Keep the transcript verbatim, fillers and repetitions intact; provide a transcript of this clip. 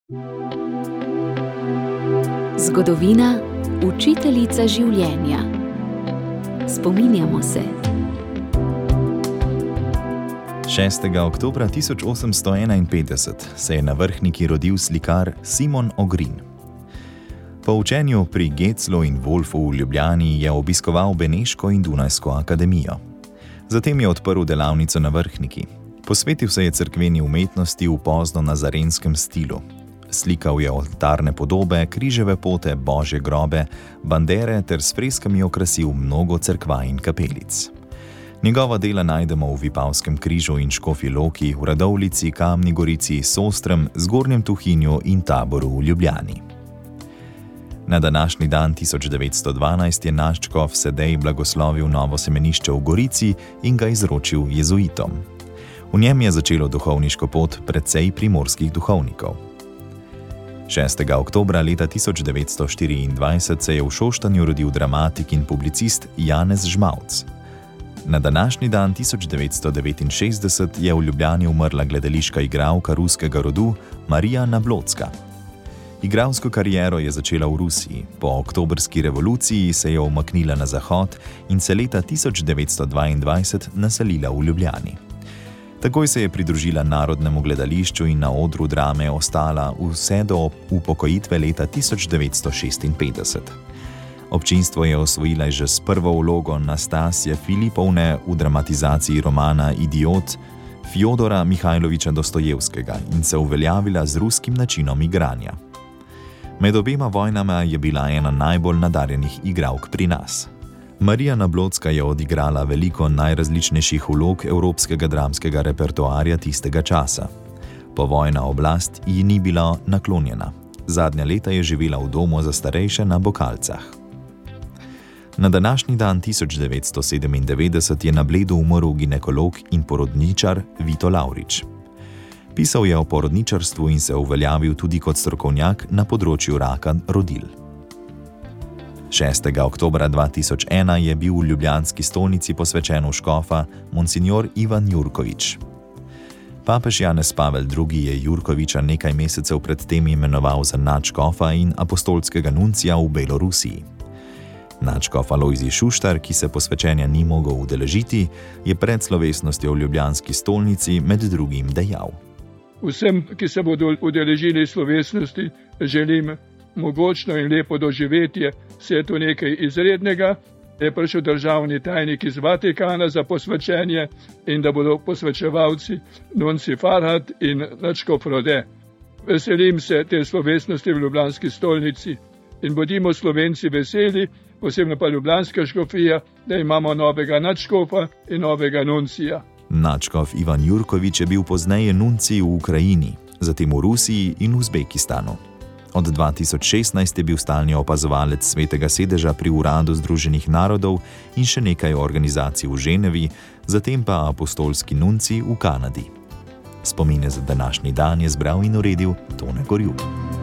Zgodovina, učiteljica življenja. Spominjamo se. šestega oktobra tisoč osemsto enainpetdeset se je na Vrhniki rodil slikar Simon Ogrin. Po učenju pri Geclu in Wolfu v Ljubljani je obiskoval Beneško in Dunajsko akademijo. Zatem je odprl delavnico na Vrhniki. Posvetil se je cerkveni umetnosti v pozno nazarenskem stilu. Slikal je oltarne podobe, križeve pote, božje grobe, bandere ter s freskami okrasil mnogo cerkva in kapelic. Njegova dela najdemo v Vipavskem križu in Škofji Loki, v Radovljici, Kamni Gorici, Sostrem, Zgornjem Tuhinju in Taboru v Ljubljani. Na današnji dan tisoč devetsto dvanajst je nadškof Sedej blagoslovil novo semenišče v Gorici in ga izročil jezuitom. V njem je začelo duhovniško pot precej primorskih duhovnikov. šestega oktobra leta tisoč devetsto štiriindvajset se je v Šoštanju rodil dramatik in publicist Janez Žmavc. Na današnji dan tisoč devetsto devetinšestdeset je v Ljubljani umrla gledališka igralka ruskega rodu Marija Nablocka. Igralsko kariero je začela v Rusiji, po oktobrski revoluciji se je umaknila na zahod in se leta tisoč devetsto dvaindvajset naselila v Ljubljani. Takoj se je pridružila Narodnemu gledališču in na odru drame ostala vse do upokojitve leta tisoč devetsto šestinpetdeset. Občinstvo je osvojila že s prvo vlogo Nastasje Filipovne v dramatizaciji romana Idiot Fjodora Mihajloviča Dostojevskega in se uveljavila z ruskim načinom igranja. Med obema vojnama je bila ena najbolj nadarjenih igralk pri nas. Marija Nablocka je odigrala veliko najrazličnejših vlog evropskega dramskega repertoarja tistega časa. Povojna oblast ji ni bila naklonjena. Zadnja leta je živela v domu za starejše na Bokalcah. Na današnji dan tisoč devetsto sedemindevetdeset je na Bledu umrl ginekolog in porodničar Vito Lavrič. Pisal je o porodničarstvu in se uveljavil tudi kot strokovnjak na področju raka rodil. šestega oktobra dva tisoč ena je bil v ljubljanski stolnici posvečen v škofa monsignor Ivan Jurkovič. Papež Janez Pavel drugi je Jurkoviča nekaj mesecev pred tem imenoval za nadškofa in apostolskega nuncija v Belorusiji. Nadškof Alojzij Šuštar, ki se posvečenja ni mogel udeležiti, je pred slovesnostjo v ljubljanski stolnici med drugim dejal: Vsem, ki se bodo udeležili slovesnosti, želim mogočno in lepo doživetje, vse je to nekaj izrednega, da je prišel državni tajnik iz Vatikana za posvečenje in da bodo posvečevalci nunci Farhat in nadškof Rode. Veselim se te slovesnosti v ljubljanski stolnici in bodimo Slovenci veseli, posebno pa ljubljanska škofija, da imamo novega nadškofa in novega nuncija. Nadškof Ivan Jurkovič je bil pozneje nuncij v Ukrajini, zatem v Rusiji in Uzbekistanu. Od dva tisoč šestnajst je bil stalni opazovalec Svetega sedeža pri Uradu Združenih narodov in še nekaj organizacij v Ženevi, zatem pa apostolski nuncij v Kanadi. Spomine za današnji dan je zbral in uredil Tone Gorjup.